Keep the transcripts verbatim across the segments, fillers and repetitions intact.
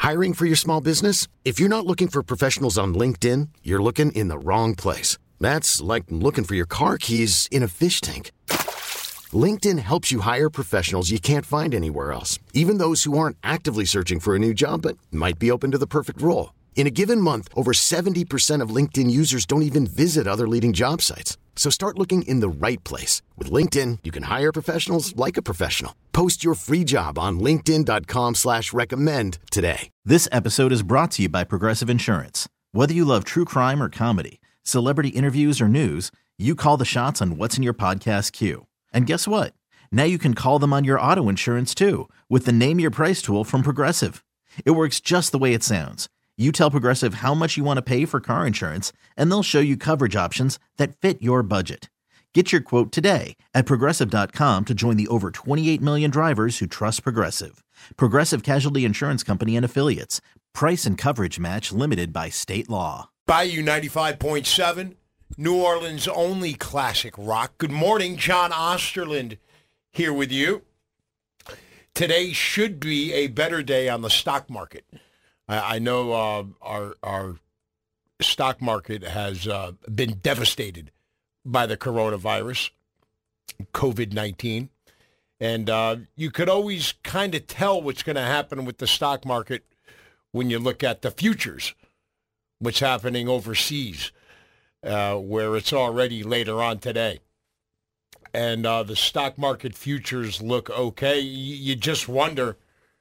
Hiring for your small business? If you're not looking for professionals on LinkedIn, you're looking in the wrong place. That's like looking for your car keys in a fish tank. LinkedIn helps you hire professionals you can't find anywhere else, even those who aren't actively searching for a new job but might be open to the perfect role. In a given month, over seventy percent of LinkedIn users don't even visit other leading job sites. So start looking in the right place. With LinkedIn, you can hire professionals like a professional. Post your free job on linkedin dot com slash recommend today. This episode is brought to you by Progressive Insurance. Whether you love true crime or comedy, celebrity interviews or news, you call the shots on what's in your podcast queue. And guess what? Now you can call them on your auto insurance too with the Name Your Price tool from Progressive. It works just the way it sounds. You tell Progressive how much you want to pay for car insurance, and they'll show you coverage options that fit your budget. Get your quote today at Progressive dot com to join the over twenty-eight million drivers who trust Progressive. Progressive Casualty Insurance Company and Affiliates. Price and coverage match limited by state law. Bayou ninety-five point seven, New Orleans' only classic rock. Good morning, John Osterland here with you. Today should be a better day on the stock market. I, I know uh, our our stock market has uh, been devastated by the coronavirus, covid nineteen. And uh, you could always kind of tell what's going to happen with the stock market when you look at the futures, what's happening overseas, uh, where it's already later on today. And uh, the stock market futures look okay. You, you just wonder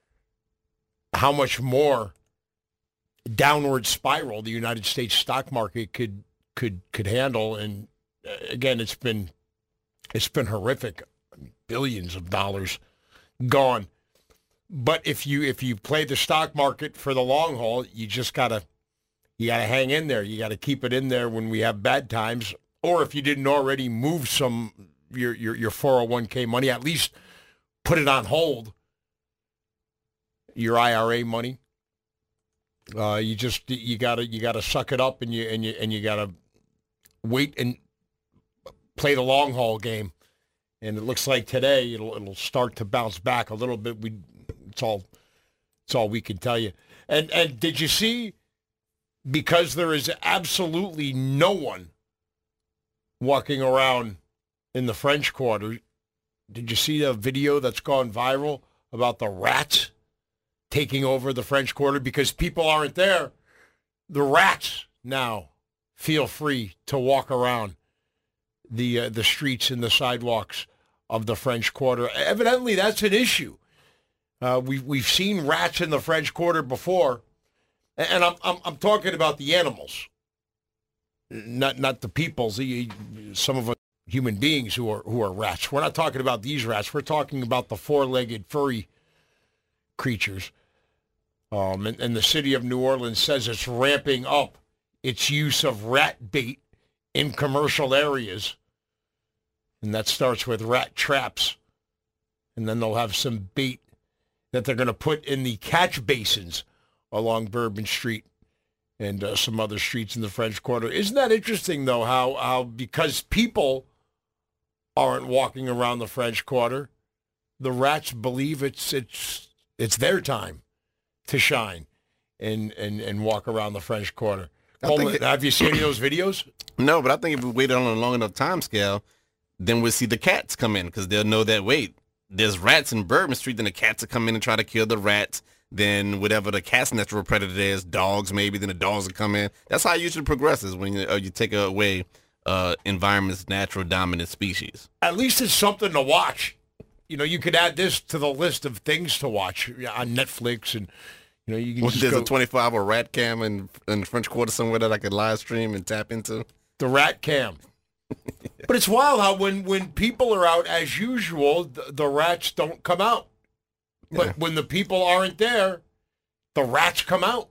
how much more downward spiral the United States stock market could could could handle. And uh, again, it's been it's been horrific. I mean, billions of dollars gone. But if you if you play the stock market for the long haul, you just gotta you gotta hang in there. You gotta keep it in there when we have bad times. Or if you didn't already move some your your your four oh one k money, at least put it on hold. Your I R A money. Uh, you just you gotta you gotta suck it up and you and you and you gotta wait and play the long haul game. And it looks like today it'll it'll start to bounce back a little bit. We it's all it's all we can tell you. And and did you see? Because there is absolutely no one walking around in the French Quarter. Did you see the video that's gone viral about the rats taking over the French Quarter? Because people aren't there, the rats now feel free to walk around the uh, the streets and the sidewalks of the French Quarter. Evidently, that's an issue. Uh, we've we've seen rats in the French Quarter before, and I'm I'm, I'm talking about the animals, not not the peoples. Some of us human beings who are who are rats. We're not talking about these rats. We're talking about the four-legged furry creatures. Um, and, and the city of New Orleans says it's ramping up its use of rat bait in commercial areas. And that starts with rat traps. And then they'll have some bait that they're going to put in the catch basins along Bourbon Street and uh, some other streets in the French Quarter. Isn't that interesting, though, how, how because people aren't walking around the French Quarter, the rats believe it's it's it's their time to shine and, and, and walk around the French Quarter. Coleman, it, have you seen any of those videos? No, but I think if we waited on a long enough time scale, then we'll see the cats come in because they'll know that, wait, there's rats in Bourbon Street, then the cats will come in and try to kill the rats. Then whatever the cat's natural predator is, dogs maybe, then the dogs will come in. That's how it usually progresses when you, uh, you take away uh, environment's natural dominant species. At least it's something to watch. You know, you could add this to the list of things to watch on Netflix, and you know, you can well, just there's go, a twenty-four hour rat cam in, in the French Quarter somewhere that I could live stream and tap into. The rat cam. But it's wild how when, when people are out as usual, the, the rats don't come out. But yeah. When the people aren't there, the rats come out.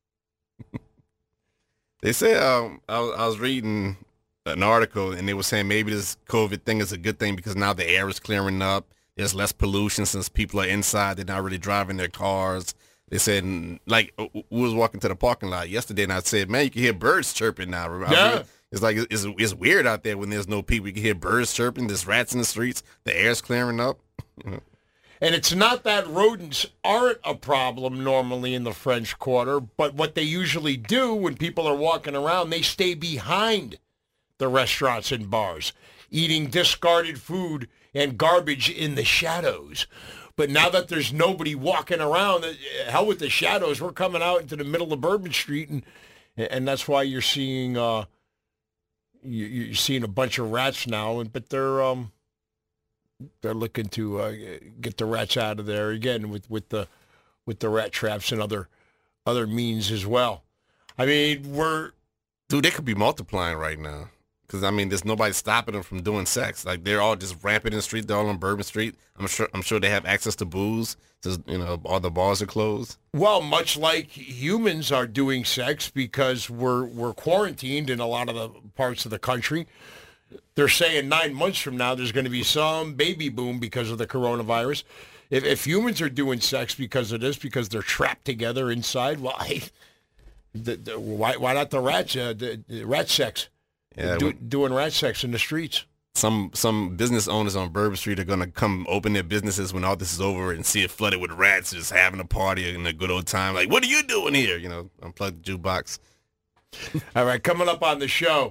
They said, um, I, I was reading an article, and they were saying maybe this COVID thing is a good thing because now the air is clearing up. There's less pollution since people are inside. They're not really driving their cars. They said, like, we was walking to the parking lot yesterday, and I said, man, you can hear birds chirping now. Yeah. Really, it's like, it's, it's weird out there when there's no people. You can hear birds chirping. There's rats in the streets. The air's clearing up. And it's not that rodents aren't a problem normally in the French Quarter, but what they usually do when people are walking around, they stay behind the restaurants and bars, eating discarded food and garbage in the shadows. But now that there's nobody walking around, hell with the shadows, we're coming out into the middle of Bourbon Street, and and that's why you're seeing uh, you're seeing a bunch of rats now. And but they're um. They're looking to uh, get the rats out of there again with, with the with the rat traps and other other means as well. I mean, we're dude, they could be multiplying right now because I mean, there's nobody stopping them from doing sex. Like they're all just rampant in the street. They're all on Bourbon Street. I'm sure. I'm sure they have access to booze. Just you know, all the bars are closed. Well, much like humans are doing sex because we're we're quarantined in a lot of the parts of the country. They're saying nine months from now there's going to be some baby boom because of the coronavirus. If, if humans are doing sex because of this, because they're trapped together inside, why? The, the, why, why not the rats? Uh, the, the rat sex, yeah, do, doing rat sex in the streets. Some some business owners on Bourbon Street are going to come open their businesses when all this is over and see it flooded with rats, just having a party and a good old time. Like, what are you doing here? You know, unplug the jukebox. All right, coming up on the show.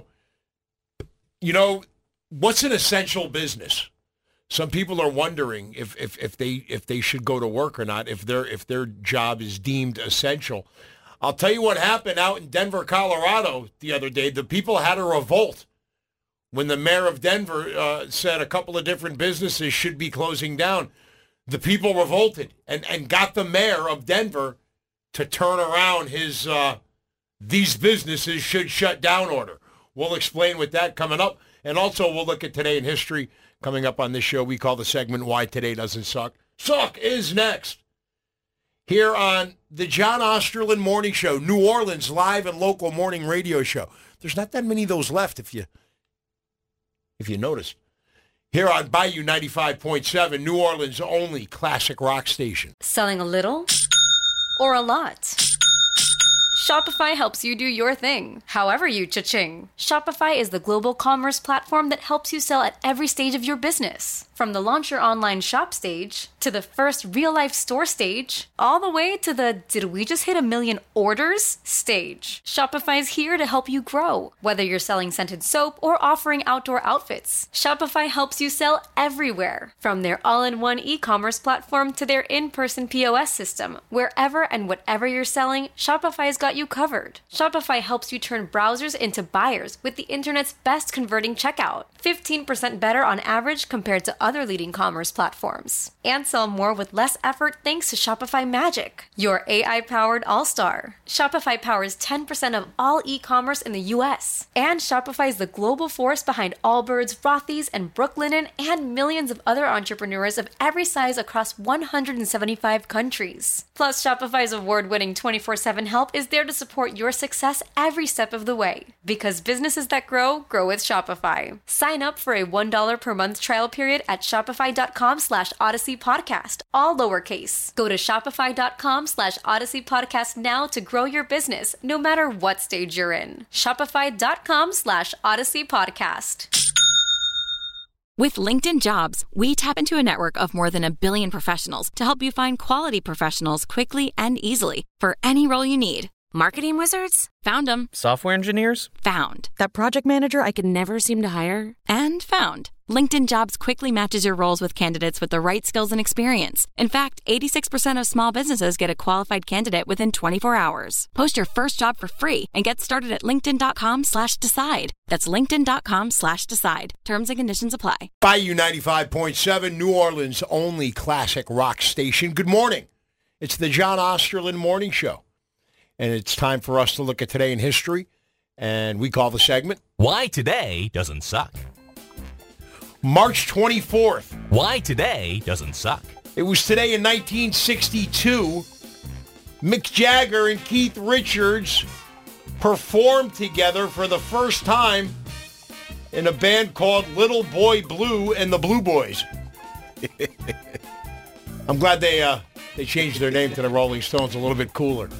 You know, what's an essential business? Some people are wondering if, if, if they if they should go to work or not, if their if their job is deemed essential. I'll tell you what happened out in Denver, Colorado the other day. The people had a revolt when the mayor of Denver uh, said a couple of different businesses should be closing down. The people revolted and, and got the mayor of Denver to turn around his uh, these businesses should shut down order. We'll explain with that coming up. And also we'll look at Today in History coming up on this show. We call the segment Why Today Doesn't Suck. Suck is next. Here on the John Osterland Morning Show, New Orleans live and local morning radio show. There's not that many of those left if you if you notice. Here on Bayou ninety-five point seven, New Orleans' only classic rock station. Selling a little or a lot? Shopify helps you do your thing, however you cha-ching. Shopify is the global commerce platform that helps you sell at every stage of your business. From the launch your online shop stage, to the first real-life store stage, all the way to the did we just hit a million orders stage. Shopify's here to help you grow. Whether you're selling scented soap or offering outdoor outfits, Shopify helps you sell everywhere. From their all-in-one e-commerce platform to their in-person P O S system, wherever and whatever you're selling, Shopify's got you covered. Shopify helps you turn browsers into buyers with the internet's best converting checkout. fifteen percent better on average compared to other leading commerce platforms. And sell more with less effort thanks to Shopify Magic, your A I-powered all-star. Shopify powers ten percent of all e-commerce in the U S. And Shopify is the global force behind Allbirds, Rothy's, and Brooklinen, and millions of other entrepreneurs of every size across one hundred seventy-five countries. Plus, Shopify's award-winning twenty-four seven help is there to support your success every step of the way. Because businesses that grow, grow with Shopify. Sign up for a one dollar per month trial period at shopify.com slash Odyssey Podcast, all lowercase. Go to shopify.com slash Odyssey Podcast now to grow your business, no matter what stage you're in. Shopify.com slash Odyssey Podcast. With LinkedIn Jobs, we tap into a network of more than a billion professionals to help you find quality professionals quickly and easily for any role you need. Marketing wizards? Found them. Software engineers? Found. That project manager I could never seem to hire? And found. LinkedIn Jobs quickly matches your roles with candidates with the right skills and experience. In fact, eighty-six percent of small businesses get a qualified candidate within twenty-four hours. Post your first job for free and get started at linkedin.com slash decide. That's linkedin.com slash decide. Terms and conditions apply. Bayou ninety-five point seven, New Orleans' only classic rock station. Good morning. It's the John Osterland Morning Show. And it's time for us to look at Today in History. And we call the segment Why Today Doesn't Suck. March twenty-fourth. Why Today Doesn't Suck. It was today in nineteen sixty-two. Mick Jagger and Keith Richards performed together for the first time in a band called Little Boy Blue and the Blue Boys. I'm glad they uh, they changed their name to the Rolling Stones, a little bit cooler.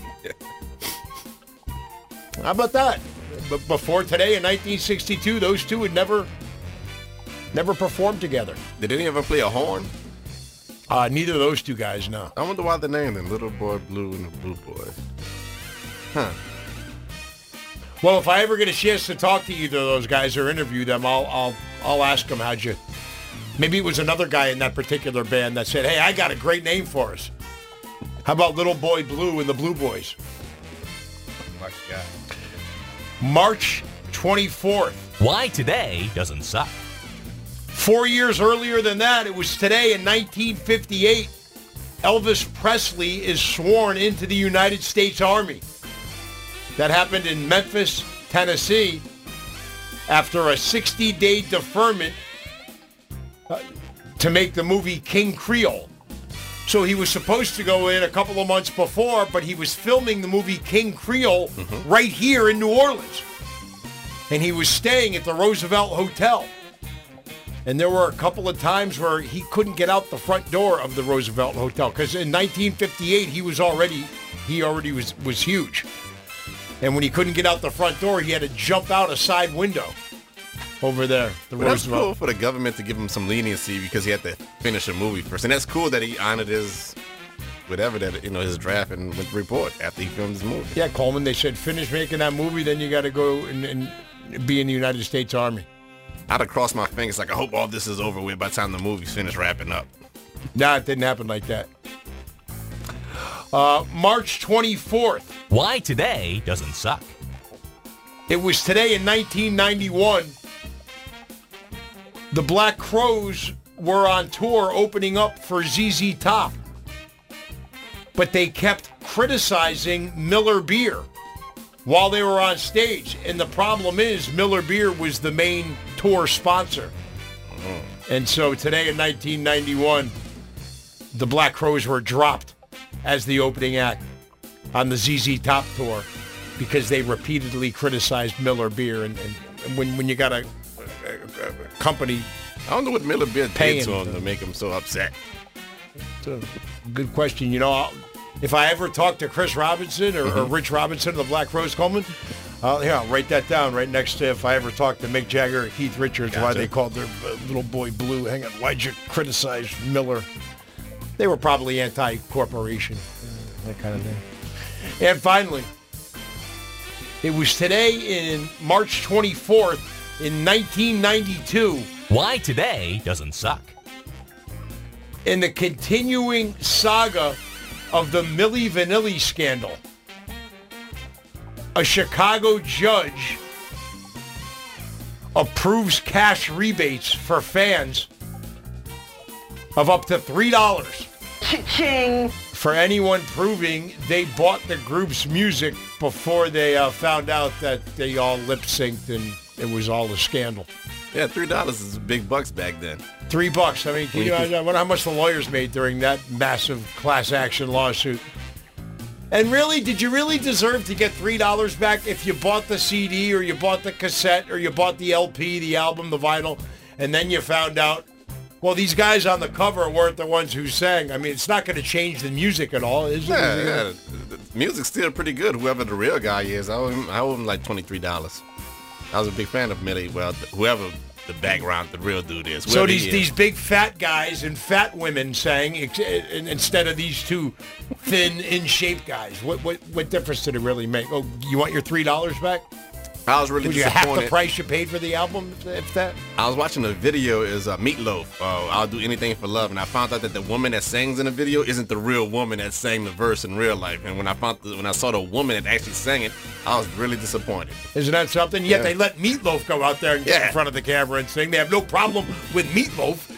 How about that? But before today in nineteen sixty-two, those two had never never performed together. Did any of them play a horn? Uh, neither of those two guys, no. I wonder why the name then, Little Boy Blue and the Blue Boys. Huh. Well, if I ever get a chance to talk to either of those guys or interview them, I'll I'll I'll ask them how'd you. Maybe it was another guy in that particular band that said, "Hey, I got a great name for us. How about Little Boy Blue and the Blue Boys?" My God. March twenty-fourth. Why today doesn't suck. Four years earlier than that, it was today in nineteen fifty-eight, Elvis Presley is sworn into the United States Army. That happened in Memphis, Tennessee, after a sixty-day deferment uh, to make the movie King Creole. So he was supposed to go in a couple of months before, but he was filming the movie King Creole mm-hmm. right here in New Orleans. And he was staying at the Roosevelt Hotel. And there were a couple of times where he couldn't get out the front door of the Roosevelt Hotel because in nineteen fifty-eight he was already he already was was huge. And when he couldn't get out the front door, he had to jump out a side window over there. The well, that's Roosevelt. cool for the government to give him some leniency because he had to finish a movie first. And that's cool that he honored his whatever that you know his draft and went to report after he filmed his movie. Yeah, Coleman. They said finish making that movie, then you got to go and, and be in the United States Army. I'd have crossed my fingers like I hope all this is over with by the time the movie's finished wrapping up. Nah, it didn't happen like that. Uh, March twenty-fourth. Why today doesn't suck. It was today in nineteen ninety-one. The Black Crowes were on tour opening up for Z Z Top. But they kept criticizing Miller Beer while they were on stage. And the problem is Miller Beer was the main tour sponsor. And so today in nineteen ninety-one, the Black Crowes were dropped as the opening act on the Z Z Top tour because they repeatedly criticized Miller Beer. And, and, and when, when you got a, a, a company I don't know what Miller Beer did paying to him to make him so upset. It's a good question. You know, I'll, if I ever talk to Chris Robinson or, mm-hmm. or Rich Robinson of the Black Crowes, Coleman, I'll, yeah, I'll write that down right next to if I ever talk to Mick Jagger or Keith Richards, gotcha. Why they called their uh, little boy Blue. Hang on, why'd you criticize Miller? They were probably anti-corporation, uh, that kind of thing. And finally, it was today in March twenty-fourth in nineteen ninety-two. Why today doesn't suck. In the continuing saga of the Milli Vanilli scandal, a Chicago judge approves cash rebates for fans of up to three dollars. Cha-ching! For anyone proving they bought the group's music before they uh, found out that they all lip-synced and it was all a scandal. Yeah, three dollars is big bucks back then. Three bucks. I mean, can you imagine? I wonder how much the lawyers made during that massive class action lawsuit. And really, did you really deserve to get three dollars back if you bought the C D or you bought the cassette or you bought the L P, the album, the vinyl, and then you found out, well, these guys on the cover weren't the ones who sang. I mean, it's not going to change the music at all, is it? Yeah, yeah. The, the music's still pretty good, whoever the real guy is. I owe him, I owe him like twenty-three dollars. I was a big fan of Millie. Well, whoever the background, the real dude is. So these is. these big fat guys and fat women sang instead of these two thin, in-shape guys. What what what difference did it really make? Oh, you want your three dollars back? I was really Would you half the price you paid for the album, if that? I was watching a video, is uh, Meatloaf, uh, I'll Do Anything for Love, and I found out that the woman that sings in the video isn't the real woman that sang the verse in real life. And when I found the, when I saw the woman that actually sang it, I was really disappointed. Isn't that something? Yet yeah. They let Meatloaf go out there and get yeah. in front of the camera and sing. They have no problem with Meatloaf.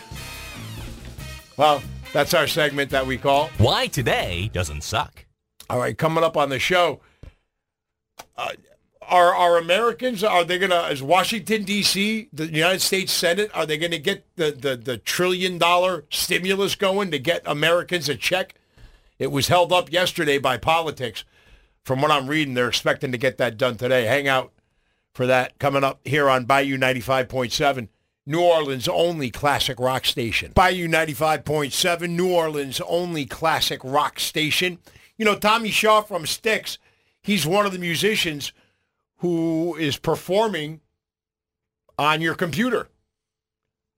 Well, that's our segment that we call Why Today Doesn't Suck. All right, coming up on the show, uh, Are are Americans, are they going to, is Washington, D C, the United States Senate, are they going to get the, the, the trillion dollar stimulus going to get Americans a check? It was held up yesterday by politics. From what I'm reading, they're expecting to get that done today. Hang out for that coming up here on Bayou ninety-five point seven, New Orleans' only classic rock station. Bayou ninety-five point seven, New Orleans' only classic rock station. You know, Tommy Shaw from Styx, he's one of the musicians who is performing on your computer.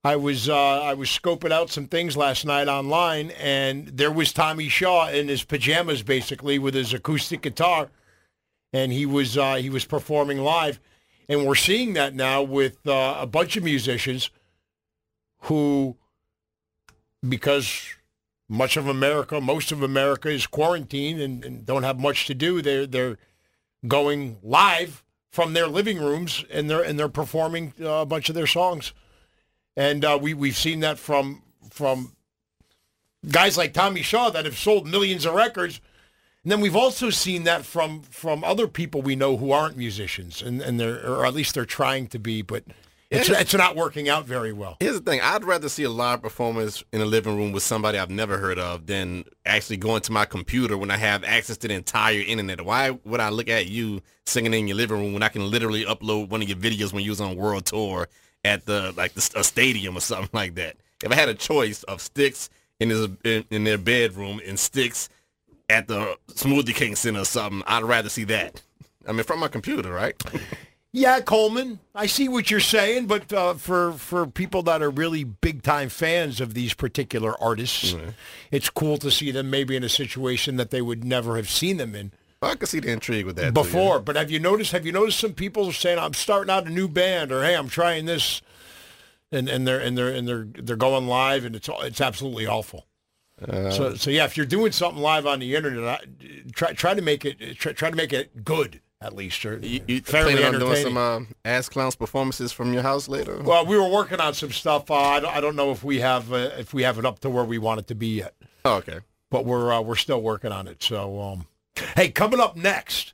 I was uh, I was scoping out some things last night online, and there was Tommy Shaw in his pajamas, basically, with his acoustic guitar, and he was uh, he was performing live. And we're seeing that now with uh, a bunch of musicians who, because much of America, most of America is quarantined and, and don't have much to do, they're they're going live from their living rooms, and they're and they're performing uh, a bunch of their songs. And uh, we we've seen that from from guys like Tommy Shaw that have sold millions of records. And then we've also seen that from from other people we know who aren't musicians, and, and they're or at least they're trying to be, but it's it's not working out very well. Here's the thing: I'd rather see a live performance in a living room with somebody I've never heard of than actually going to my computer when I have access to the entire internet. Why would I look at you singing in your living room when I can literally upload one of your videos when you was on world tour at the like the, a stadium or something like that? If I had a choice of Styx in his in, in their bedroom and Styx at the Smoothie King Center or something, I'd rather see that. I mean, from my computer, right? Yeah, Coleman, I see what you're saying, but uh, for for people that are really big-time fans of these particular artists, mm-hmm. it's cool to see them maybe in a situation that they would never have seen them in. I can see the intrigue with that before. Too, yeah. But have you noticed? Have you noticed some people saying, "I'm starting out a new band," or "Hey, I'm trying this," and and they're and they're and they're they're going live, and it's it's absolutely awful. Uh, so, so yeah, if you're doing something live on the internet, try try to make it try, try to make it good at least, or you, you fairly planning on entertaining. doing some uh, Ass Clowns performances from your house later? Well, we were working on some stuff. Uh, I don't I don't know if we have uh, if we have it up to where we want it to be yet. Oh, okay, but we're uh, we're still working on it. So, um, hey, coming up next,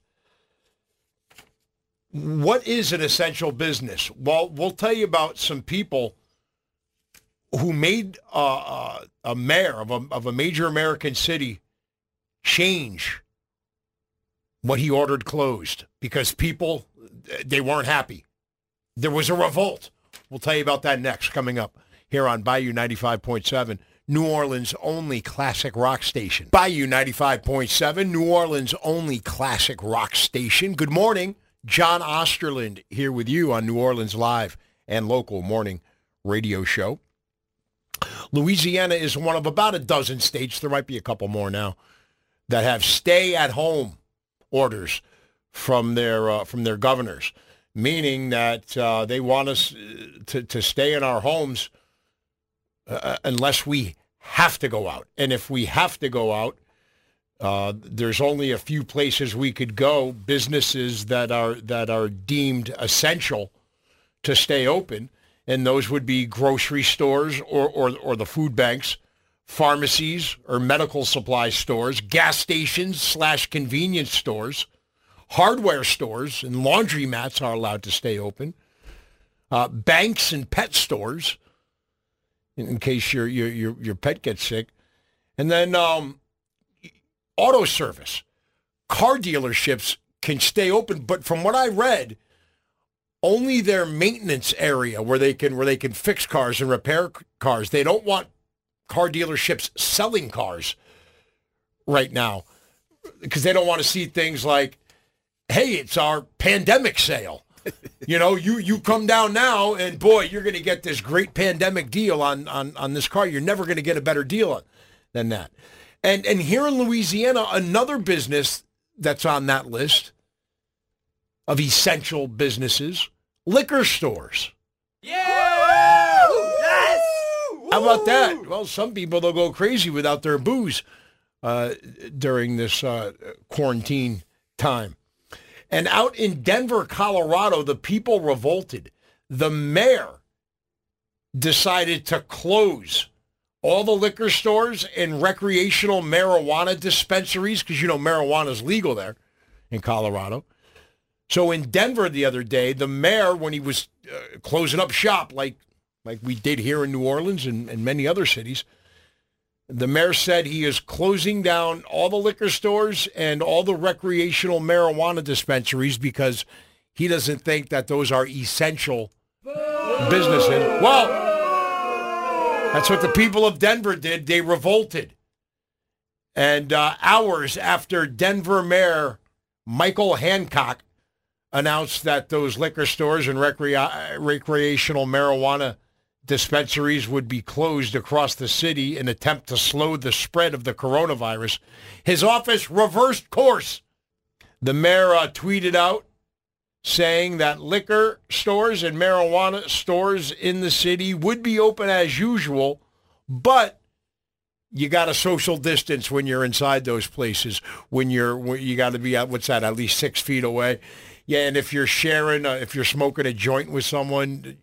what is an essential business? Well, we'll tell you about some people who made uh, uh, a mayor of a, of a major American city change what he ordered closed because people, they weren't happy. There was a revolt. We'll tell you about that next, coming up here on Bayou ninety-five point seven, New Orleans' only classic rock station. Bayou ninety-five point seven, New Orleans' only classic rock station. Good morning. John Osterland here with you on New Orleans Live and local morning radio show. Louisiana is one of about a dozen states, there might be a couple more now, that have stay-at-home orders from their uh, from their governors, meaning that uh, they want us to, to stay in our homes uh, unless we have to go out. And if we have to go out, uh, there's only a few places we could go, businesses that are that are deemed essential to stay open. And those would be grocery stores or, or, or the food banks, pharmacies or medical supply stores, gas stations slash convenience stores, hardware stores and laundromats are allowed to stay open, uh, banks and pet stores, in, in case your, your your your pet gets sick, and then um, auto service, car dealerships can stay open. But from what I read, only their maintenance area where they can where they can fix cars and repair cars. They don't want car dealerships selling cars right now because they don't want to see things like, hey, it's our pandemic sale. You know, you, you come down now and, boy, you're going to get this great pandemic deal on, on, on this car. You're never going to get a better deal than that. And, and here in Louisiana, another business that's on that list of essential businesses, liquor stores. Yeah! Yes! How about that? Well, some people, they'll go crazy without their booze uh, during this uh, quarantine time. And out in Denver, Colorado, the people revolted. The mayor decided to close all the liquor stores and recreational marijuana dispensaries because, you know, marijuana is legal there in Colorado. So in Denver the other day, the mayor, when he was uh, closing up shop like like we did here in New Orleans and, and many other cities, the mayor said he is closing down all the liquor stores and all the recreational marijuana dispensaries because he doesn't think that those are essential businesses. Well, that's what the people of Denver did. They revolted. And uh, hours after Denver Mayor Michael Hancock announced that those liquor stores and recre- recreational marijuana dispensaries would be closed across the city in an attempt to slow the spread of the coronavirus, his office reversed course. The mayor uh, tweeted out saying that liquor stores and marijuana stores in the city would be open as usual, but you got to social distance when you're inside those places. When you're, when you got to be at, what's that, at least six feet away. Yeah, and if you're sharing, uh, if you're smoking a joint with someone,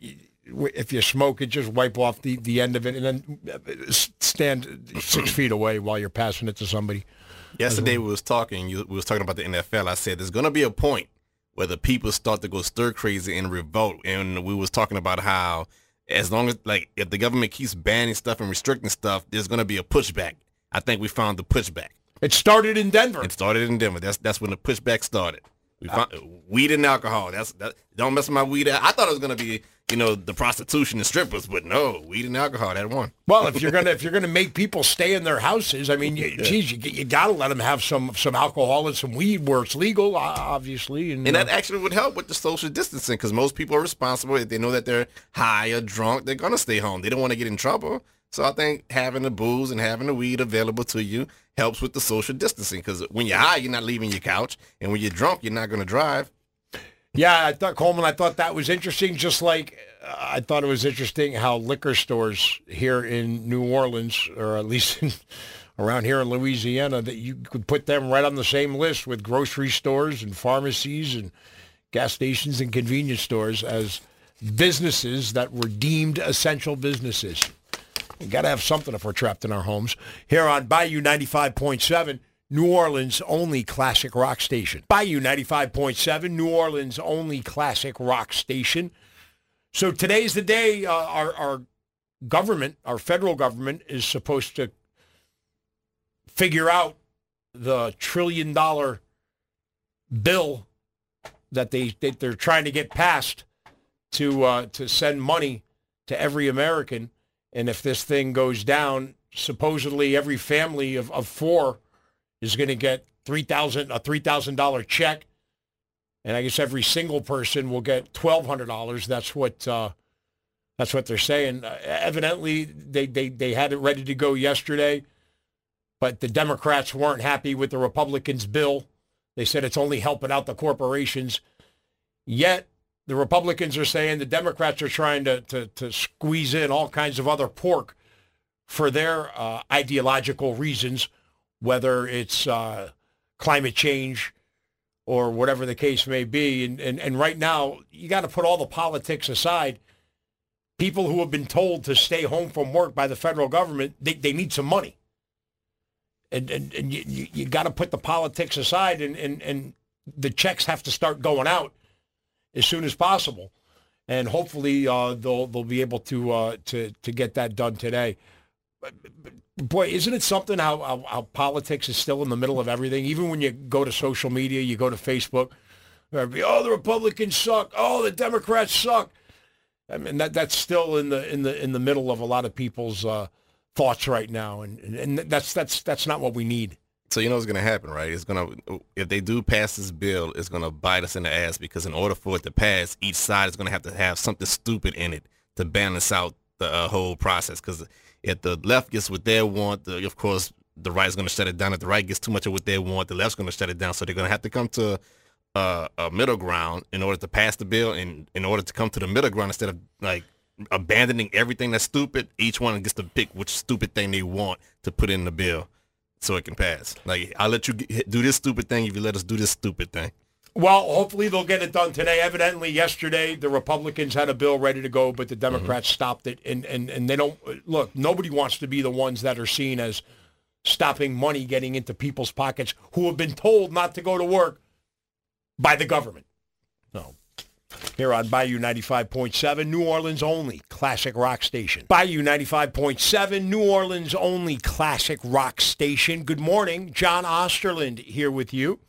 if you smoke it, just wipe off the, the end of it and then stand six feet away while you're passing it to somebody. Yesterday we was talking, you, we was talking about the N F L. I said there's going to be a point where the people start to go stir crazy and revolt. And we was talking about how as long as, like, if the government keeps banning stuff and restricting stuff, there's going to be a pushback. I think we found the pushback. It started in Denver. It started in Denver. That's that's when the pushback started. We found uh, weed and alcohol. That's that. Don't mess with my weed. I thought it was gonna be, you know, the prostitution and strippers, but no, weed and alcohol. That one. Well, if you're gonna if you're gonna make people stay in their houses, I mean, you, yeah. geez, you, you gotta let them have some some alcohol and some weed where it's legal, obviously. And, and uh, that actually would help with the social distancing because most people are responsible. If they know that they're high or drunk, they're gonna stay home. They don't want to get in trouble. So I think having the booze and having the weed available to you helps with the social distancing because when you're high, you're not leaving your couch, and when you're drunk, you're not going to drive. Yeah, I thought, Coleman, I thought that was interesting, just like uh, I thought it was interesting how liquor stores here in New Orleans, or at least in, around here in Louisiana, that you could put them right on the same list with grocery stores and pharmacies and gas stations and convenience stores as businesses that were deemed essential businesses. We got to have something if we're trapped in our homes. Here on Bayou ninety-five point seven, New Orleans' only classic rock station. Bayou ninety-five point seven, New Orleans' only classic rock station. So today's the day uh, our, our government, our federal government, is supposed to figure out the trillion dollar bill that they that they're trying to get passed to uh, to send money to every American. And if this thing goes down, supposedly every family of, of four is going to get three thousand dollars a three thousand dollars check. And I guess every single person will get twelve hundred dollars. That's what uh, that's what they're saying. Uh, evidently, they, they, they had it ready to go yesterday, but the Democrats weren't happy with the Republicans' bill. They said it's only helping out the corporations. Yet, the Republicans are saying the Democrats are trying to, to, to squeeze in all kinds of other pork for their uh, ideological reasons, whether it's uh, climate change or whatever the case may be. And, and, and right now, you got to put all the politics aside. People who have been told to stay home from work by the federal government, they, they need some money. And, and, and you, you, you got to put the politics aside, and, and, and the checks have to start going out as soon as possible, and hopefully uh, they'll they'll be able to uh, to to get that done today. But, but, boy, isn't it something how, how how politics is still in the middle of everything? Even when you go to social media, you go to Facebook, be, oh, the Republicans suck, oh, the Democrats suck. I mean that that's still in the in the in the middle of a lot of people's uh, thoughts right now, and, and and that's that's that's not what we need. So you know what's going to happen, right? It's going to, if they do pass this bill, it's going to bite us in the ass because in order for it to pass, each side is going to have to have something stupid in it to balance out the uh, whole process. Because if the left gets what they want, the, of course, the right's going to shut it down. If the right gets too much of what they want, the left's going to shut it down. So they're going to have to come to uh, a middle ground in order to pass the bill. And in order to come to the middle ground, instead of like abandoning everything that's stupid, each one gets to pick which stupid thing they want to put in the bill so it can pass. Like, I'll let you get, do this stupid thing if you let us do this stupid thing. Well, hopefully they'll get it done today. Evidently, yesterday, the Republicans had a bill ready to go, but the Democrats mm-hmm. stopped it. And, and, and they don't, look, nobody wants to be the ones that are seen as stopping money getting into people's pockets who have been told not to go to work by the government. No. Here on Bayou ninety-five point seven, New Orleans' only classic rock station. Bayou ninety-five point seven, New Orleans' only classic rock station. Good morning. John Osterland here with you.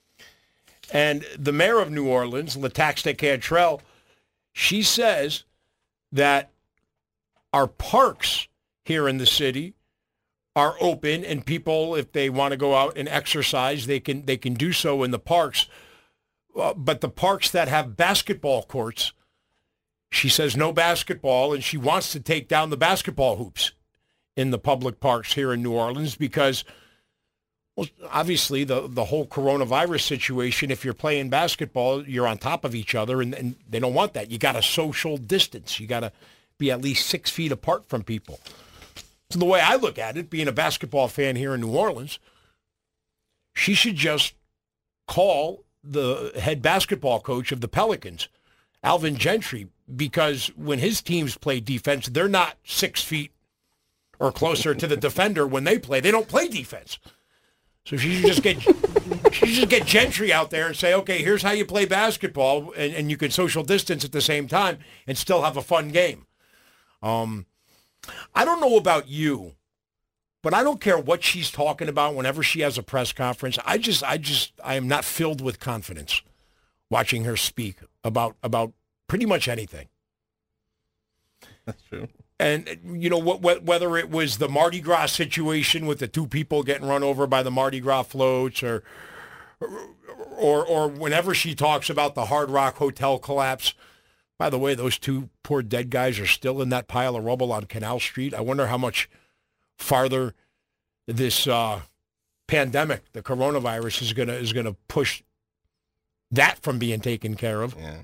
And the mayor of New Orleans, Lataxa Cantrell, she says that our parks here in the city are open, and people, if they want to go out and exercise, they can they can do so in the parks. Uh, but the parks that have basketball courts, She says no basketball, and she wants to take down the basketball hoops in the public parks here in New Orleans because, well, obviously the, the whole coronavirus situation, if you're playing basketball, you're on top of each other, and, and they don't want that. You got to social distance. You got to be at least six feet apart from people. So the way I look at it, being a basketball fan here in New Orleans, she should just call the head basketball coach of the Pelicans, Alvin Gentry, because when his teams play defense, they're not six feet or closer to the defender when they play. They don't play defense. So she should just get she should just get Gentry out there and say, okay, here's how you play basketball, and, and you can social distance at the same time and still have a fun game. Um, I don't know about you, but I don't care what she's talking about whenever she has a press conference. I just, I just, I am not filled with confidence watching her speak about about pretty much anything. That's true. And, you know, what, what, whether it was the Mardi Gras situation with the two people getting run over by the Mardi Gras floats, or, or, or whenever she talks about the Hard Rock Hotel collapse. By the way, those two poor dead guys are still in that pile of rubble on Canal Street. I wonder how much farther this uh, pandemic, the coronavirus, is gonna is gonna push that from being taken care of. Yeah.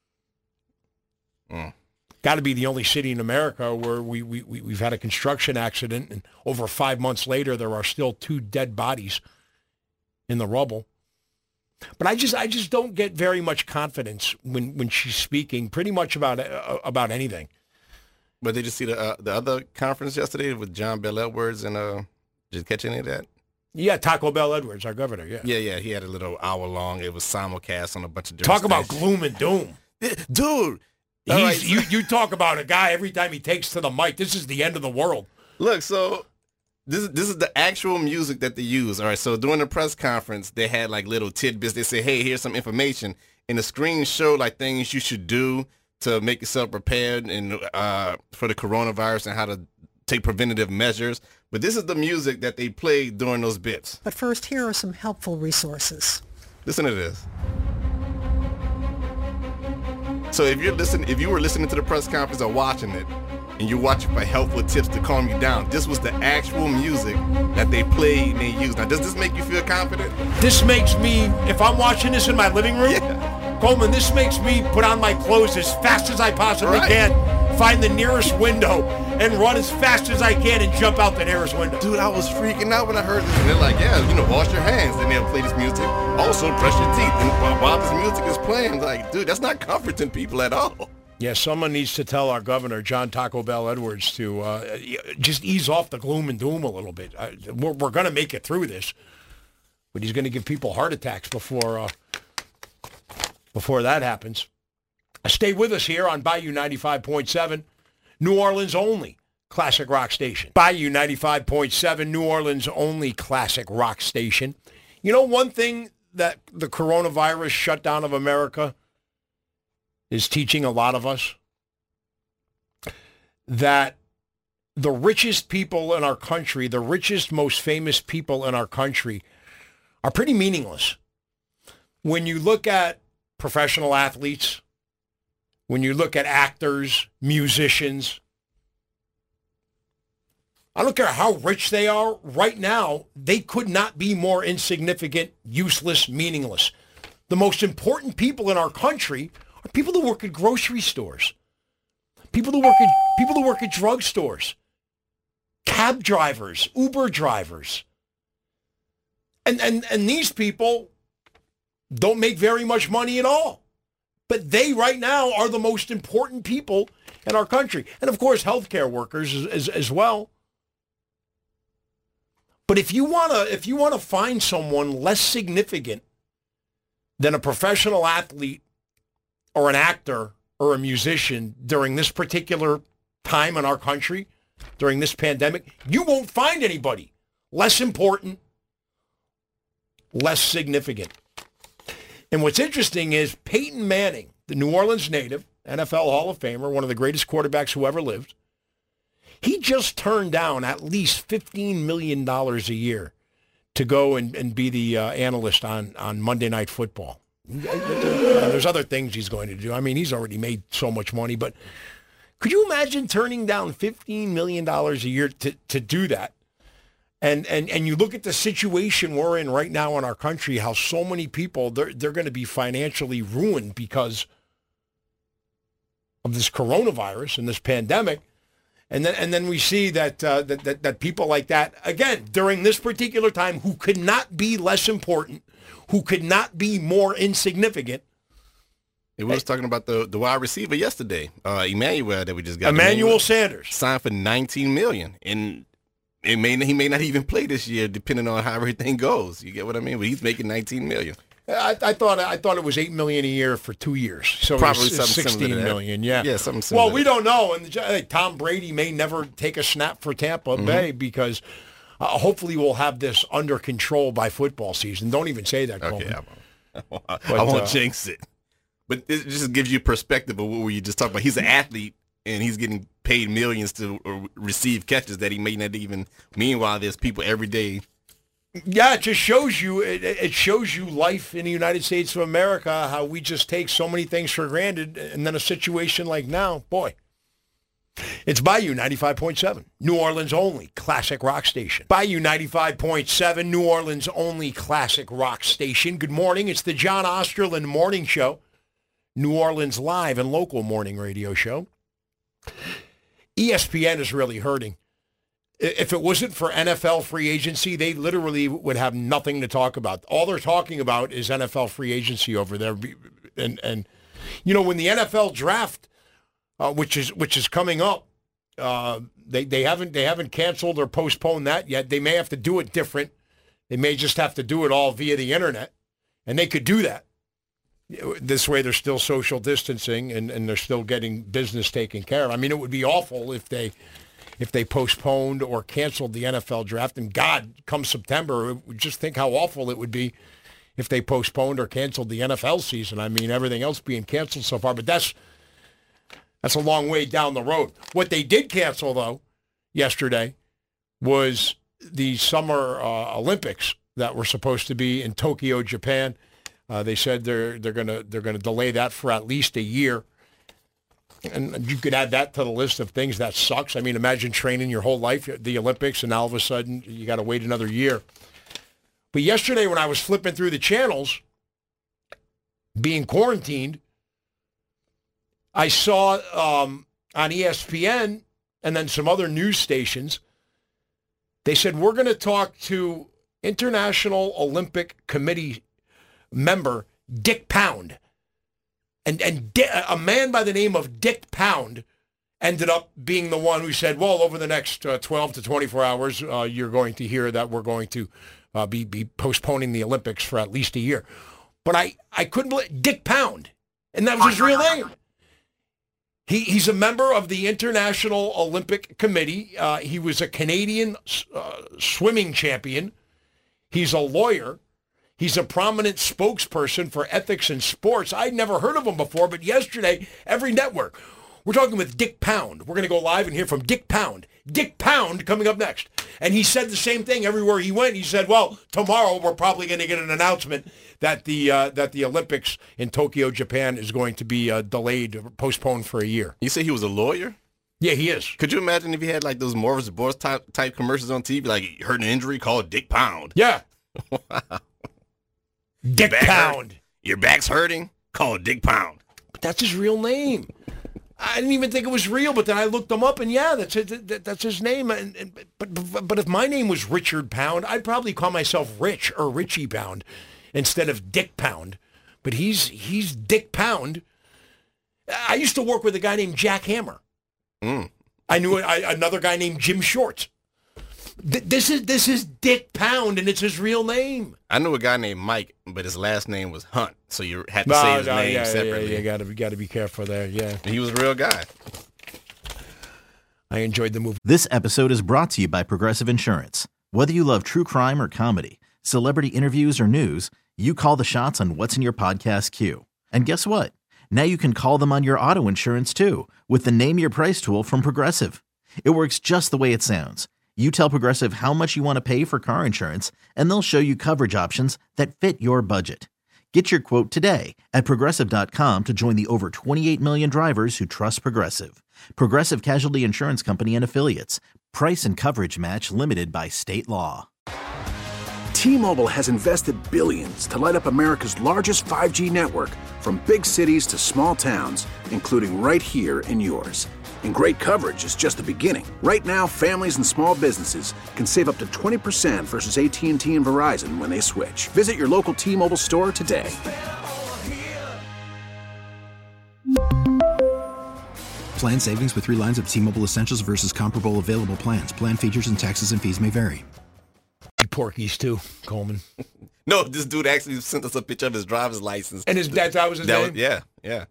Mm. Got to be the only city in America where we, we, we, we've had a construction accident, and over five months later, there are still two dead bodies in the rubble. But I just I just don't get very much confidence when, when she's speaking pretty much about uh, about anything. But did you see the uh, the other conference yesterday with John Bell Edwards, and uh, did you catch any of that? Yeah, Taco Bell Edwards, our governor, yeah. Yeah, yeah, he had a little hour long. It was simulcast on a bunch of different Talk about stations. gloom and doom. Dude. He's, right. you, you talk about a guy every time he takes to the mic, this is the end of the world. Look, so this is this is the actual music that they use. All right, so during the press conference, they had like little tidbits. They say, hey, here's some information. And the screen showed like things you should do to make yourself prepared and uh, for the coronavirus and how to take preventative measures. But this is the music that they played during those bits. But first, here are some helpful resources. Listen to this. So if you're listening, if you were listening to the press conference or watching it, and you're watching for helpful tips to calm you down, this was the actual music that they played and they used. Now, does this make you feel confident? This makes me, if I'm watching this in my living room, Yeah. Coleman, this makes me put on my clothes as fast as I possibly Right. can, find the nearest window, and run as fast as I can and jump out the nearest window. Dude, I was freaking out when I heard this. And they're like, yeah, you know, wash your hands. And they'll play this music. Also, brush your teeth. And while, while this music is playing, like, dude, that's not comforting people at all. Yeah, someone needs to tell our governor, John Taco Bell Edwards, to uh, just ease off the gloom and doom a little bit. Uh, we're we're going to make it through this, but he's going to give people heart attacks before uh, before that happens. Stay with us here on Bayou ninety-five point seven, New Orleans only classic rock station. Bayou ninety-five point seven, New Orleans only classic rock station. You know, one thing that the coronavirus shutdown of America is teaching a lot of us, that the richest people in our country, the richest, most famous people in our country, are pretty meaningless. When you look at professional athletes, when you look at actors, musicians, I don't care how rich they are, right now, they could not be more insignificant, useless, meaningless. The most important people in our country are people who work at grocery stores, people who work at people who work at drugstores, cab drivers, Uber drivers. And and and these people don't make very much money at all. But they right now are the most important people in our country. And of course, healthcare workers as, as, as well. But if you want to if you want to find someone less significant than a professional athlete or an actor or a musician during this particular time in our country, during this pandemic, you won't find anybody less important, less significant. And what's interesting is Peyton Manning, the New Orleans native, N F L Hall of Famer, one of the greatest quarterbacks who ever lived, he just turned down at least fifteen million dollars a year to go and, and be the uh, analyst on, on Monday Night Football. There's other things he's going to do. I mean, he's already made so much money, but could you imagine turning down fifteen million dollars a year to, to do that? And, and and you look at the situation we're in right now in our country, how so many people, they're, they're going to be financially ruined because of this coronavirus and this pandemic. And then and then we see that, uh, that, that that people like that, again, during this particular time, who could not be less important, who could not be more insignificant. We was talking about the, the wide receiver yesterday, uh, Emmanuel, that we just got. Emmanuel, Emmanuel Sanders. Signed for nineteen million dollars. And it may he may not even play this year, depending on how everything goes. You get what I mean? But he's making nineteen million dollars. I, I thought I thought it was eight million dollars a year for two years, so probably it's, it's something sixteen million dollars. Yeah, yeah, something similar. Well, we don't know, and the, hey, Tom Brady may never take a snap for Tampa mm-hmm. Bay because uh, hopefully we'll have this under control by football season. Don't even say that, Coleman. Okay, I won't, but, I won't uh, jinx it. But it just gives you perspective of what we just talked about. He's an athlete, and he's getting paid millions to uh, receive catches that he may not even. Meanwhile, there's people every day. Yeah, it just shows you it, it shows you life in the United States of America, how we just take so many things for granted, and then a situation like now, boy. It's Bayou ninety-five point seven, New Orleans only classic rock station. Bayou ninety-five point seven, New Orleans only classic rock station. Good morning. It's the John Osterland Morning Show, New Orleans live and local morning radio show. E S P N is really hurting. If it wasn't for N F L free agency, they literally would have nothing to talk about. All they're talking about is N F L free agency over there. And, and you know, when the N F L draft, uh, which is which is coming up, uh, they, they haven't they haven't canceled or postponed that yet. They may have to do it different. They may just have to do it all via the internet. And they could do that. This way they're still social distancing and, and they're still getting business taken care of. I mean, it would be awful if they... if they postponed or canceled the N F L draft. And God, come September, just think how awful it would be if they postponed or canceled the N F L season. I mean, everything else being canceled so far, but that's that's a long way down the road. What they did cancel, though, yesterday was the Summer uh, Olympics that were supposed to be in Tokyo, Japan. Uh, they said they're they're gonna they're gonna delay that for at least a year. And you could add that to the list of things that sucks. I mean, imagine training your whole life, the Olympics, and all of a sudden you got to wait another year. But yesterday when I was flipping through the channels, being quarantined, I saw um, on E S P N and then some other news stations, they said, we're going to talk to International Olympic Committee member Dick Pound. And and a man by the name of Dick Pound ended up being the one who said, well, over the next uh, twelve to twenty-four hours, uh, you're going to hear that we're going to uh, be, be postponing the Olympics for at least a year. But I, I couldn't believe Dick Pound, and that was his real name. He He's a member of the International Olympic Committee. Uh, he was a Canadian uh, swimming champion. He's a lawyer. He's a prominent spokesperson for ethics in sports. I'd never heard of him before, but yesterday, every network. We're talking with Dick Pound. We're going to go live and hear from Dick Pound. Dick Pound coming up next. And he said the same thing everywhere he went. He said, well, tomorrow we're probably going to get an announcement that the uh, that the Olympics in Tokyo, Japan is going to be uh, delayed or postponed for a year. You say he was a lawyer? Yeah, he is. Could you imagine if he had like those Morris Boards type, type commercials on T V, like he hurt an injury called Dick Pound? Yeah. Wow. Dick Your Pound. Hurt. Your back's hurting? Call Dick Pound. But that's his real name. I didn't even think it was real, but then I looked him up, and yeah, that's it, that, that's his name. And, and but, but but if my name was Richard Pound, I'd probably call myself Rich or Richie Pound instead of Dick Pound. But he's he's Dick Pound. I used to work with a guy named Jack Hammer. Mm. I knew I, another guy named Jim Shorts. This is this is Dick Pound, and it's his real name. I knew a guy named Mike, but his last name was Hunt, so you had to no, say his no, name yeah, separately. Yeah, you got to got to be careful there. Yeah, he was a real guy. I enjoyed the movie. This episode is brought to you by Progressive Insurance. Whether you love true crime or comedy, celebrity interviews or news, you call the shots on what's in your podcast queue. And guess what? Now you can call them on your auto insurance too, with the Name Your Price tool from Progressive. It works just the way it sounds. You tell Progressive how much you want to pay for car insurance, and they'll show you coverage options that fit your budget. Get your quote today at Progressive dot com to join the over twenty-eight million drivers who trust Progressive. Progressive Casualty Insurance Company and Affiliates. Price and coverage match limited by state law. T-Mobile has invested billions to light up America's largest five G network, from big cities to small towns, including right here in yours. And great coverage is just the beginning. Right now, families and small businesses can save up to twenty percent versus A T and T and Verizon when they switch. Visit your local T-Mobile store today. Plan savings with three lines of T-Mobile Essentials versus comparable available plans. Plan features and taxes and fees may vary. Porkies too, Coleman. No, this dude actually sent us a picture of his driver's license. And his dad, that was his that name? Was, yeah, yeah.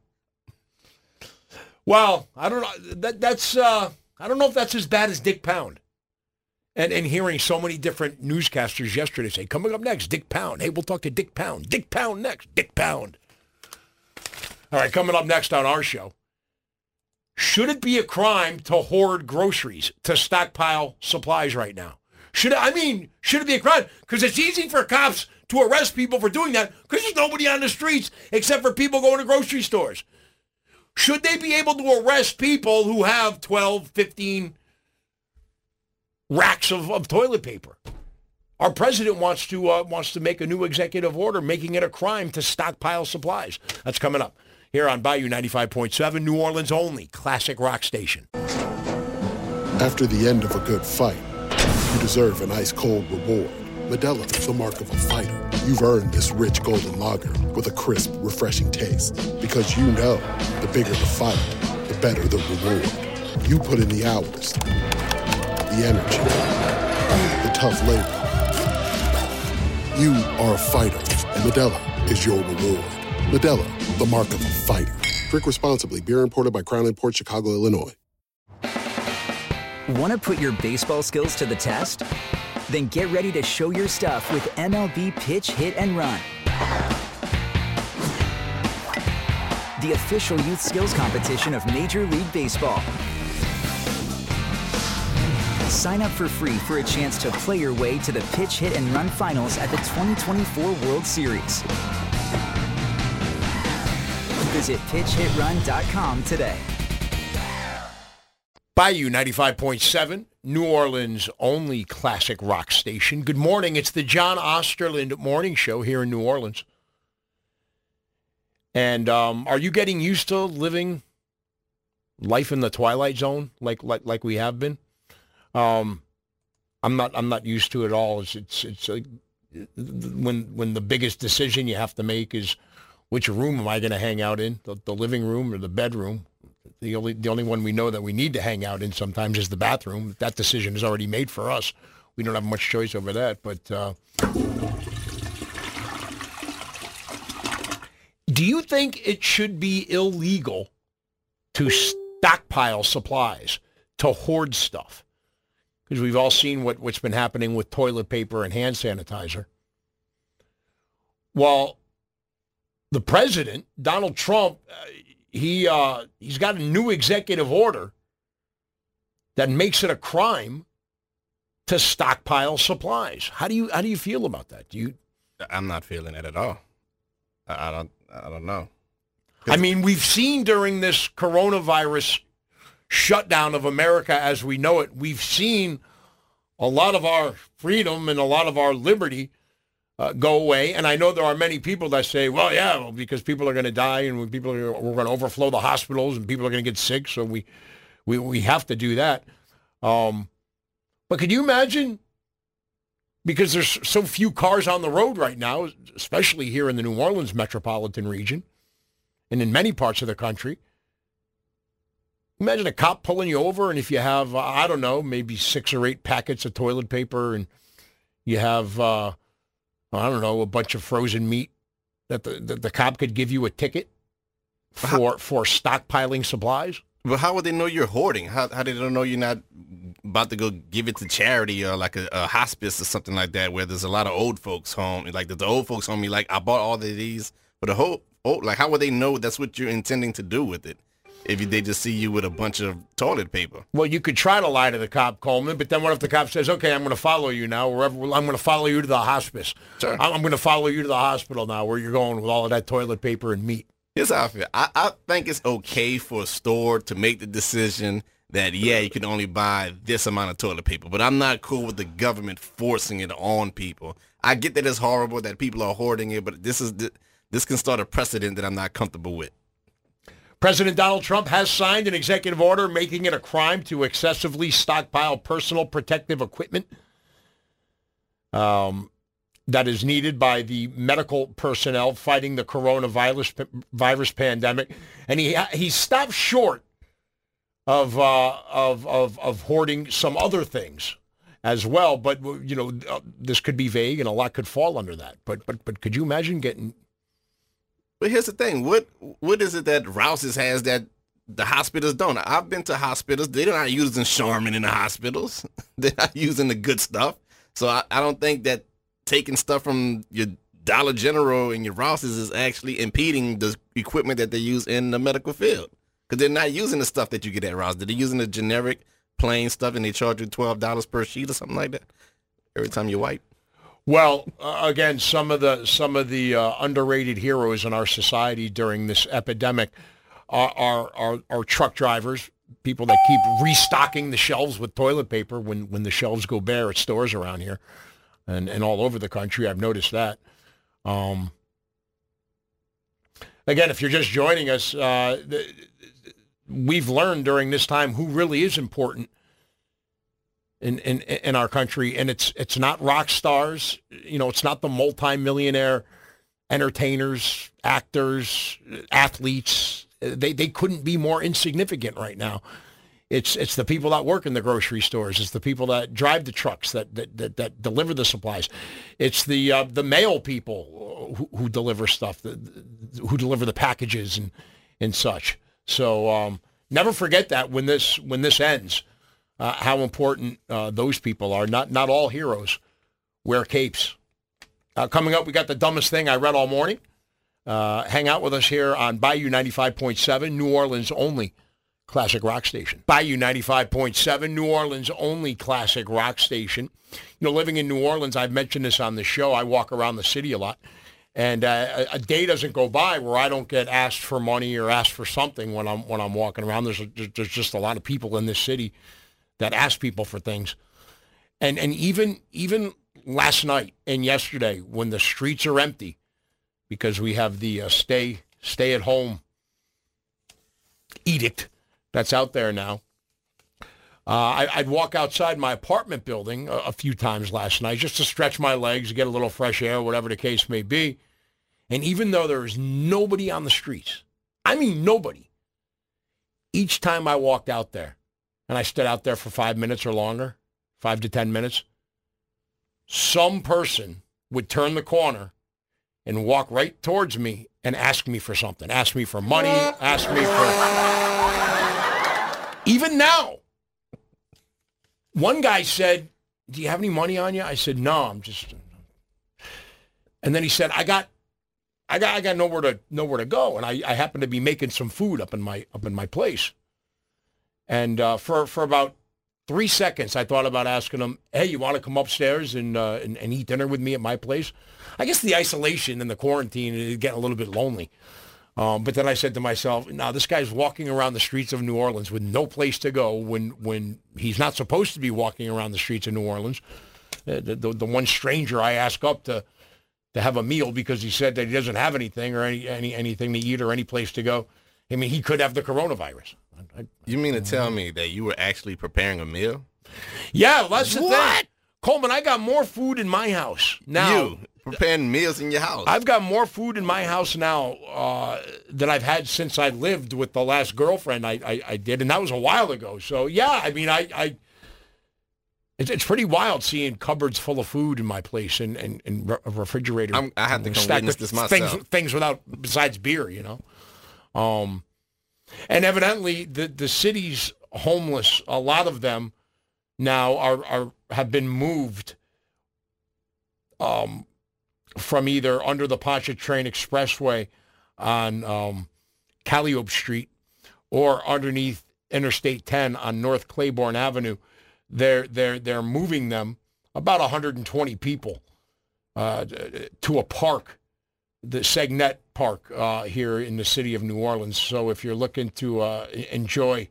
Well, I don't know. That that's uh, I don't know if that's as bad as Dick Pound. And and hearing so many different newscasters yesterday say, coming up next, Dick Pound. Hey, we'll talk to Dick Pound. Dick Pound next. Dick Pound. All right, coming up next on our show. Should it be a crime to hoard groceries, to stockpile supplies right now? Should it, I mean, should it be a crime? Because it's easy for cops to arrest people for doing that because there's nobody on the streets except for people going to grocery stores. Should they be able to arrest people who have twelve, fifteen racks of, of toilet paper? Our president wants to uh, wants to make a new executive order making it a crime to stockpile supplies. That's coming up here on Bayou ninety-five point seven, New Orleans' only classic rock station. After the end of a good fight, you deserve an ice-cold reward. Modelo, the mark of a fighter. You've earned this rich golden lager with a crisp, refreshing taste. Because you know, the bigger the fight, the better the reward. You put in the hours, the energy, the tough labor. You are a fighter, and Modelo is your reward. Modelo, the mark of a fighter. Drink responsibly. Beer imported by Crown Imports, Chicago, Illinois. Want to put your baseball skills to the test? Then get ready to show your stuff with M L B Pitch, Hit, and Run. The official youth skills competition of Major League Baseball. Sign up for free for a chance to play your way to the Pitch, Hit, and Run finals at the twenty twenty-four World Series. Visit pitch hit run dot com today. Bayou ninety-five point seven, New Orleans' only classic rock station. Good morning. It's the John Osterland Morning Show here in New Orleans. And um, are you getting used to living life in the Twilight Zone like like like we have been? Um, I'm not. I'm not used to it at all. It's it's it's like when when the biggest decision you have to make is which room am I going to hang out in, the, the living room or the bedroom? The only the only one we know that we need to hang out in sometimes is the bathroom. That decision is already made for us. We don't have much choice over that. But uh, do you think it should be illegal to stockpile supplies, to hoard stuff? Because we've all seen what, what's been happening with toilet paper and hand sanitizer. Well, the president, Donald Trump, uh, He uh, he's got a new executive order that makes it a crime to stockpile supplies. How do you how do you feel about that? Do you? I'm not feeling it at all. I, I don't I don't know. I mean, we've seen during this coronavirus shutdown of America as we know it, we've seen a lot of our freedom and a lot of our liberty Uh, go away. And I know there are many people that say, well, yeah, well, because people are going to die and when people are, we're going to overflow the hospitals and people are going to get sick, so we, we, we have to do that. Um, but could you imagine, because there's so few cars on the road right now, especially here in the New Orleans metropolitan region and in many parts of the country, imagine a cop pulling you over, and if you have, uh, I don't know, maybe six or eight packets of toilet paper and you have... Uh, I don't know, a bunch of frozen meat, that the, the, the cop could give you a ticket for for stockpiling supplies? But how would they know you're hoarding? How how do they know you're not about to go give it to charity or like a, a hospice or something like that where there's a lot of old folks home? Like the old folks home, me like, I bought all of these for the whole, oh, like how would they know that's what you're intending to do with it? if they just see you with a bunch of toilet paper. Well, you could try to lie to the cop, Coleman, but then what if the cop says, okay, I'm going to follow you now, wherever, I'm going to follow you to the hospice. Sure. I'm going to follow you to the hospital now where you're going with all of that toilet paper and meat. Here's how I feel. I, I think it's okay for a store to make the decision that, yeah, you can only buy this amount of toilet paper, but I'm not cool with the government forcing it on people. I get that it's horrible that people are hoarding it, but this is this can start a precedent that I'm not comfortable with. President Donald Trump has signed an executive order making it a crime to excessively stockpile personal protective equipment um, that is needed by the medical personnel fighting the coronavirus virus pandemic. And he he stopped short of uh, of of of hoarding some other things as well. But you know, uh, this could be vague, and a lot could fall under that. But but but could you imagine getting? But here's the thing. What what is it that Rouse's has that the hospitals don't? I've been to hospitals. They're not using Charmin in the hospitals. They're not using the good stuff. So I, I don't think that taking stuff from your Dollar General and your Rouse's is actually impeding the equipment that they use in the medical field. Because they're not using the stuff that you get at Rouse. They're using the generic, plain stuff, and they charge you twelve dollars per sheet or something like that every time you wipe. Well, uh, again, some of the some of the uh, underrated heroes in our society during this epidemic are, are are are truck drivers, people that keep restocking the shelves with toilet paper when, when the shelves go bare at stores around here and, and all over the country. I've noticed that. Um, again, if you're just joining us, uh, we've learned during this time who really is important in, in in our country, and it's it's not rock stars, you know, it's not the multimillionaire entertainers, actors, athletes. They they couldn't be more insignificant right now. It's it's the people that work in the grocery stores. It's the people that drive the trucks that that that, that deliver the supplies. It's the uh, the mail people who, who deliver stuff, the, who deliver the packages and and such. So um, never forget that when this when this ends. Uh, how important uh, those people are. Not not all heroes wear capes. Uh, coming up, we got the dumbest thing I read all morning. Uh, hang out with us here on Bayou ninety-five point seven, New Orleans' only classic rock station. Bayou ninety-five point seven, New Orleans' only classic rock station. You know, living in New Orleans, I've mentioned this on the show. I walk around the city a lot. And uh, a, a day doesn't go by where I don't get asked for money or asked for something when I'm when I'm walking around. There's a, there's just a lot of people in this city that ask people for things. And and even even last night and yesterday when the streets are empty because we have the uh, stay stay at home edict that's out there now. Uh, I, I'd walk outside my apartment building a, a few times last night just to stretch my legs, get a little fresh air, whatever the case may be. And even though there was nobody on the streets, I mean nobody, each time I walked out there, and I stood out there for five minutes or longer, five to ten minutes, some person would turn the corner and walk right towards me and ask me for something, ask me for money, ask me for... Even now, one guy said, do you have any money on you? I said, no, I'm just... And then he said, I got I got I got nowhere to nowhere to go, and I, I happen to be making some food up in my up in my place. And uh, for for about three seconds, I thought about asking him, hey, you want to come upstairs and, uh, and and eat dinner with me at my place? I guess the isolation and the quarantine is getting a little bit lonely. Um, but then I said to myself, now this guy's walking around the streets of New Orleans with no place to go when when he's not supposed to be walking around the streets of New Orleans. Uh, the, the, the one stranger I asked up to to have a meal because he said that he doesn't have anything or any, any anything to eat or any place to go. I mean, he could have the coronavirus. I, I, you mean to tell me that you were actually preparing a meal? Yeah, well, that's the what? thing. Coleman, I got more food in my house now. You preparing meals in your house? I've got more food in my house now uh, than I've had since I lived with the last girlfriend I, I, I did, and that was a while ago. So, yeah, I mean, I, I it's, it's pretty wild seeing cupboards full of food in my place and, and, and a refrigerator. I'm, I have to come witness this myself. Things, things without, besides beer, you know. Um, and evidently, the, the city's homeless, a lot of them now are, are have been moved um, from either under the Pontchartrain Expressway on um, Calliope Street or underneath Interstate ten on North Claiborne Avenue. They're they're they're moving them, about one hundred twenty people, uh, to a park, the Segnet Park uh, here in the city of New Orleans. So if you're looking to uh, enjoy,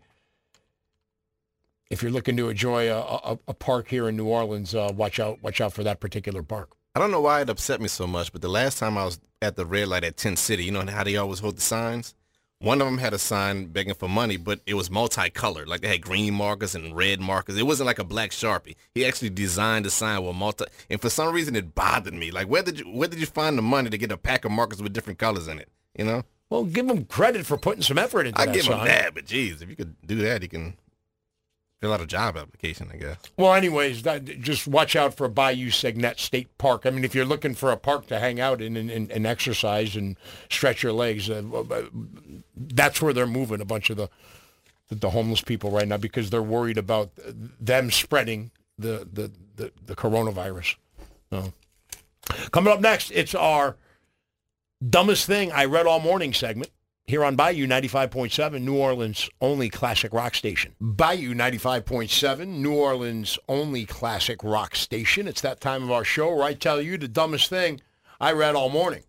if you're looking to enjoy a, a, a park here in New Orleans, uh, watch out watch out for that particular park. I don't know why it upset me so much, but the last time I was at the red light at Tent City, you know how they always hold the signs? One of them had a sign begging for money, but it was multicolored. Like they had green markers and red markers. It wasn't like a black Sharpie. He actually designed the sign with multi. And for some reason, it bothered me. Like, where did you where did you find the money to get a pack of markers with different colors in it? You know? Well, give him credit for putting some effort into I that give him sign. that, but geez, if you could do that, you can fill out a job application, I guess. Well, anyways, that, just watch out for Bayou Segnet State Park. I mean, if you're looking for a park to hang out in and, and, and exercise and stretch your legs, uh, that's where they're moving a bunch of the the homeless people right now because they're worried about them spreading the the, the, the coronavirus. So, coming up next, it's our dumbest thing I read all morning segment. Here on Bayou ninety-five point seven, New Orleans' only classic rock station. Bayou ninety-five point seven, New Orleans' only classic rock station. It's that time of our show where I tell you the dumbest thing I read all morning.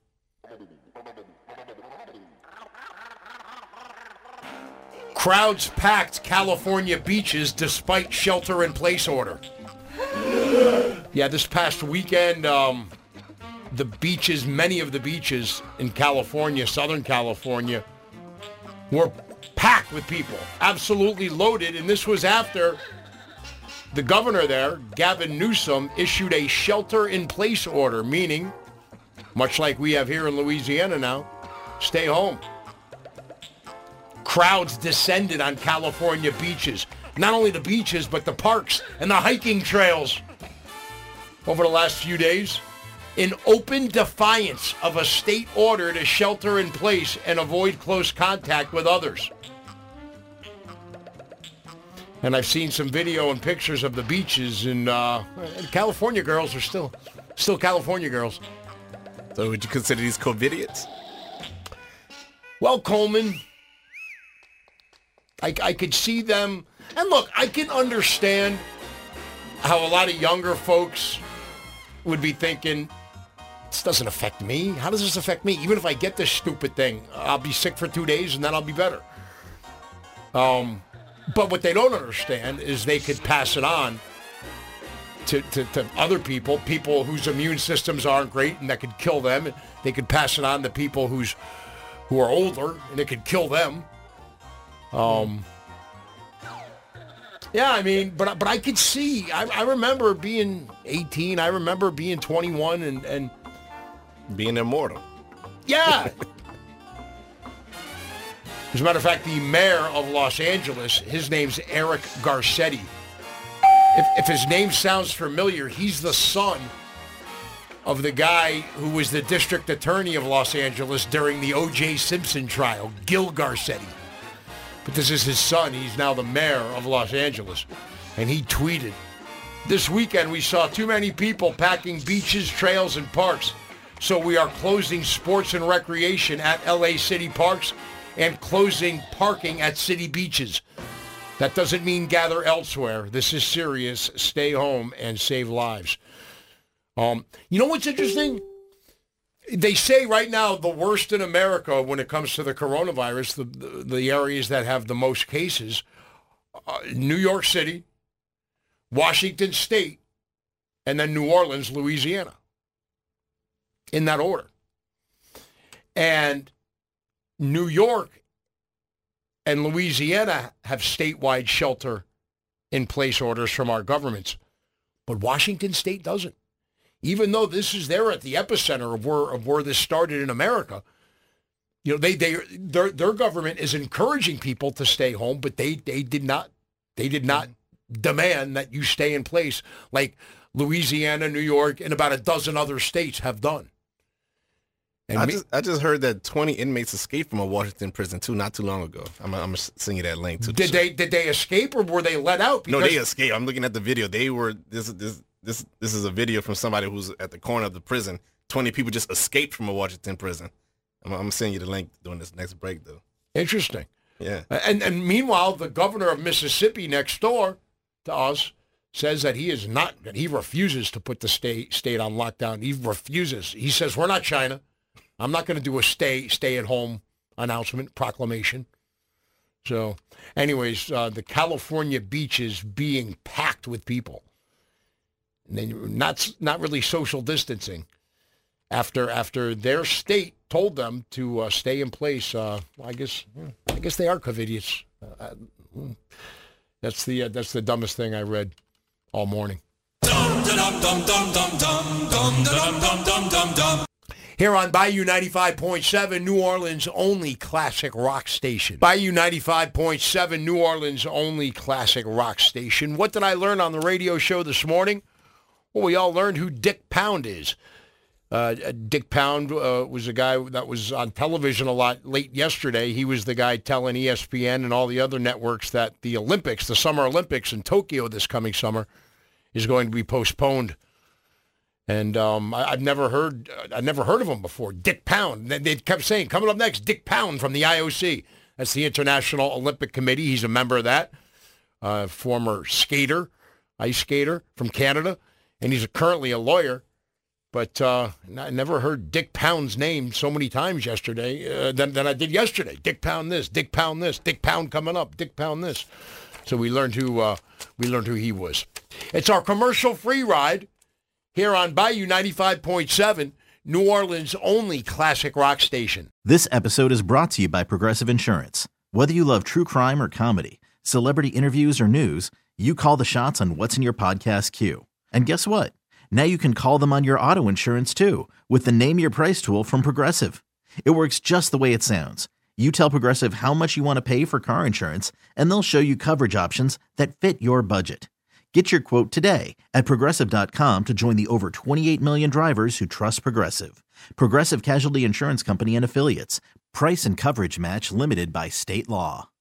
Crowds packed California beaches despite shelter-in-place order. Yeah, this past weekend, um... the beaches, many of the beaches in California, Southern California, were packed with people, absolutely loaded. And this was after the governor there, Gavin Newsom, issued a shelter-in-place order, meaning, much like we have here in Louisiana now, stay home. Crowds descended on California beaches. Not only the beaches, but the parks and the hiking trails over the last few days, in open defiance of a state order to shelter in place and avoid close contact with others. And I've seen some video and pictures of the beaches, and, uh, and California girls are still, still California girls. So would you consider these COVIDiots? Well, Coleman, I, I could see them, and look, I can understand how a lot of younger folks would be thinking, this doesn't affect me. How does this affect me? Even if I get this stupid thing, I'll be sick for two days and then I'll be better. Um, but what they don't understand is they could pass it on to, to, to other people, people whose immune systems aren't great and that could kill them. They could pass it on to people who's who are older and it could kill them. Um, yeah, I mean, but but I could see. I, I remember being eighteen. I remember being twenty-one and and. Being immortal. Yeah. As a matter of fact, the mayor of Los Angeles, his name's Eric Garcetti. If, if his name sounds familiar, he's the son of the guy who was the district attorney of Los Angeles during the O J Simpson trial, Gil Garcetti. But this is his son. He's now the mayor of Los Angeles. And he tweeted, "This weekend we saw too many people packing beaches, trails, and parks. So we are closing sports and recreation at L A city parks and closing parking at city beaches. That doesn't mean gather elsewhere. This is serious. Stay home and save lives." Um, you know what's interesting? They say right now the worst in America when it comes to the coronavirus, the, the, the areas that have the most cases, uh, New York City, Washington State, and then New Orleans, Louisiana. In that order. And New York and Louisiana have statewide shelter-in-place orders from our governments. But Washington State doesn't. Even though this is there at the epicenter of where, of where this started in America, you know, they, they, their, their government is encouraging people to stay home, but they, they did not, they did not demand that you stay in place like Louisiana, New York, and about a dozen other states have done. And I me, just I just heard that twenty inmates escaped from a Washington prison too, not too long ago. I'm I'm gonna send you that link too. Did they did they escape or were they let out? No, they escaped. I'm looking at the video. They were this this this this is a video from somebody who's at the corner of the prison. twenty people just escaped from a Washington prison. I'm, I'm gonna send you the link during this next break, though. Interesting. Yeah. And and meanwhile, the governor of Mississippi next door to us says that he is not, that he refuses to put the state state on lockdown. He refuses. He says, we're not China. I'm not going to do a stay stay at home announcement, proclamation. So, anyways, uh, the California beaches being packed with people. And then not not really social distancing. After after their state told them to uh, stay in place, uh, I guess I guess they are COVIDians. Uh, that's the uh, that's the dumbest thing I read all morning. Here on Bayou ninety-five point seven, New Orleans' only classic rock station. Bayou ninety-five point seven, New Orleans' only classic rock station. What did I learn on the radio show this morning? Well, we all learned who Dick Pound is. Uh, Dick Pound uh, was a guy that was on television a lot late yesterday. He was the guy telling E S P N and all the other networks that the Olympics, the Summer Olympics in Tokyo this coming summer, is going to be postponed. And um, I, I've never heard, I've never heard of him before. Dick Pound. They, they kept saying, coming up next, Dick Pound from the I O C. That's the International Olympic Committee. He's a member of that. Uh, former skater, ice skater from Canada, and he's currently a lawyer. But uh, I never heard Dick Pound's name so many times yesterday uh, than, than I did yesterday. Dick Pound this, Dick Pound this, Dick Pound coming up, Dick Pound this. So we learned who uh, we learned who he was. It's our commercial-free ride here on Bayou ninety-five point seven, New Orleans' only classic rock station. This episode is brought to you by Progressive Insurance. Whether you love true crime or comedy, celebrity interviews or news, you call the shots on what's in your podcast queue. And guess what? Now you can call them on your auto insurance, too, with the Name Your Price tool from Progressive. It works just the way it sounds. You tell Progressive how much you want to pay for car insurance, and they'll show you coverage options that fit your budget. Get your quote today at Progressive dot com to join the over twenty-eight million drivers who trust Progressive. Progressive Casualty Insurance Company and Affiliates. Price and coverage match limited by state law.